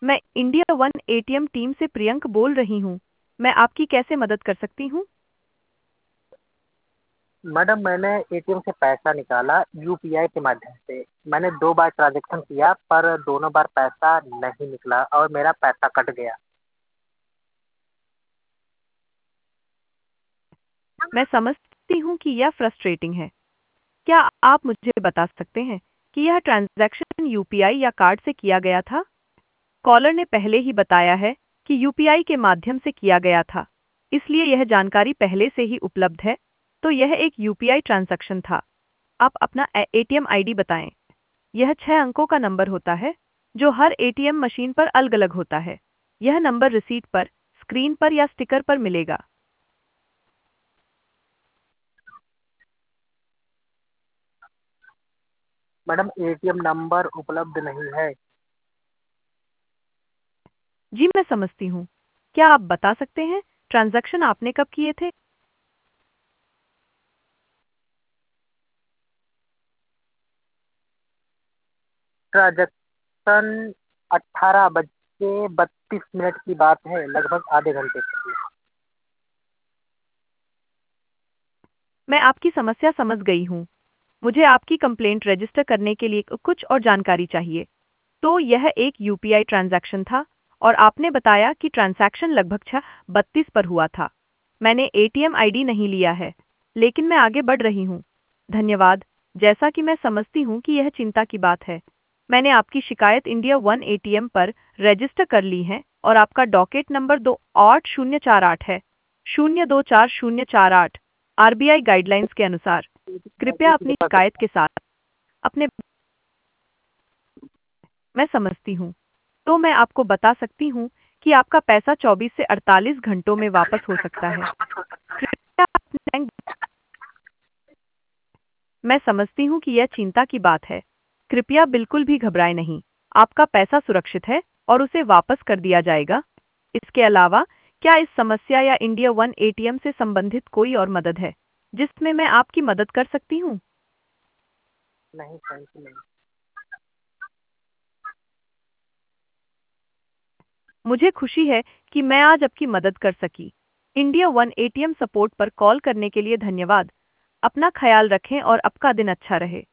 मैं India one ATM team से प्रियंक बोल रही हूँ। मैं आपकी कैसे मदद कर सकती हूँ? मैडम, मैंने एटीएम से पैसा निकाला यूपीआई के माध्यम से। मैंने 2 बार ट्रांजैक्शन किया पर दोनों बार पैसा नहीं निकला और मेरा पैसा कट गया। मैं समझती हूँ कि यह फ्रस्ट्रेटिंग है। क्या आप मुझे बता सकते हैं कि यह ट्रांजैक्शन यूपीआई या कार्ड से किया गया था? कॉलर ने पहले ही बताया है कि यूपीआई के माध्यम से किया गया था, इसलिए यह जानकारी पहले से ही उपलब्ध है। तो यह एक यूपीआई ट्रांजैक्शन था। आप अपना एटीएम आईडी बताएं। यह 6 अंकों का नंबर होता है जो हर एटीएम मशीन पर अलग-अलग होता है। यह नंबर रिसीट पर, स्क्रीन पर या स्टिकर पर मिलेगा। मैडम, एटीएम नंबर उपलब्ध नहीं है। जी मैं समझती हूँ। क्या आप बता सकते हैं ट्रांजैक्शन आपने कब किए थे? ट्रांजैक्शन 18 बज के 32 मिनट की बात है, लगभग आधे घंटे पहले। मैं आपकी समस्या समझ गई हूँ। मुझे आपकी कंप्लेंट रजिस्टर करने के लिए कुछ और जानकारी चाहिए। तो यह एक यूपीआई ट्रांजैक्शन था और आपने बताया कि ट्रांजैक्शन लगभग 6:32 पर हुआ था। मैंने एटीएम आईडी नहीं लिया है, लेकिन मैं आगे बढ़ रही हूँ। धन्यवाद। जैसा कि मैं समझती हूँ कि यह चिंता की बात है, मैंने आपकी शिकायत इंडिया वन एटीएम पर रजिस्टर कर ली है और आपका डॉकेट नंबर 28048 है, 024 048। आरबीआई गाइडलाइंस के अनुसार कृपया अपनी शिकायत के साथ अपने मैं समझती हूँ। तो मैं आपको बता सकती हूँ कि आपका पैसा 24 से 48 घंटों में वापस हो सकता है। कृपया अपने बैंक मैं समझती हूँ कि यह चिंता की बात है। कृपया बिल्कुल भी घबराएं नहीं। आपका पैसा सुरक्षित है और उसे वापस कर दिया जाएगा। इसके अलावा, क्या इस समस्या या इंडिया वन एटीएम से संबंधित कोई और मदद है, जिसमें मैं आपकी मदद कर सकती हूँ? नहीं, थैंक यू नहीं। मुझे खुशी है कि मैं आज आपकी मदद कर सकी। इंडिया वन एटीएम सपोर्ट पर कॉल करने के लिए धन्यवाद। अपना ख्याल रखें और आपका दिन अच्छा रहे।